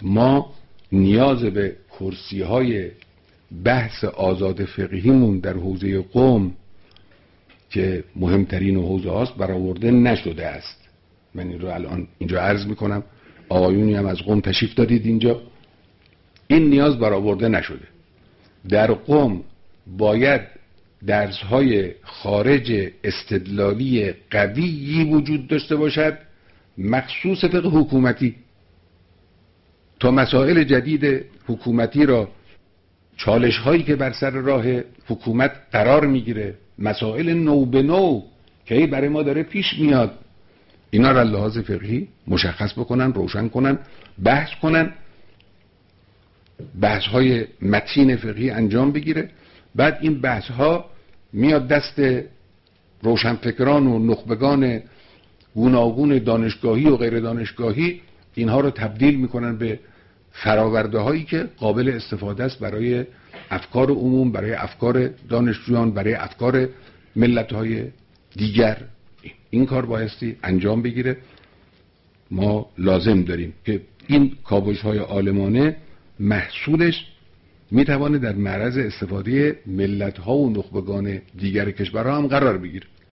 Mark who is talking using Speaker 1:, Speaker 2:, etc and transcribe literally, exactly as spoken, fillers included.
Speaker 1: ما نیاز به کرسی های بحث آزاد فقهیمون در حوزه قم که مهمترین حوزه هاست برآورده نشده است. من این رو الان اینجا عرض میکنم، آقایونی هم از قم تشریف دادید اینجا، این نیاز برآورده نشده. در قم باید درس‌های خارج استدلالی قوی وجود داشته باشد، مخصوص فقه حکومتی، تا مسائل جدید حکومتی را، چالش هایی که بر سر راه حکومت قرار میگیره، مسائل نو به نو که ای برای ما داره پیش میاد، اینا را لحاظ فقهی مشخص بکنن، روشن کنن، بحث کنن، بحث های متین فقهی انجام بگیره. بعد این بحث ها میاد دست روشنفکران و نخبگان گوناگون دانشگاهی و غیر دانشگاهی، اینها رو تبدیل میکنن به فراورده هایی که قابل استفاده است برای افکار عموم، برای افکار دانشجویان، برای افکار ملت های دیگر. این کار بایستی انجام بگیره. ما لازم داریم که این کاوش های عالمانه محصولش میتوانه در معرض استفاده ملت ها و نخبگان دیگر کشورها هم قرار بگیره.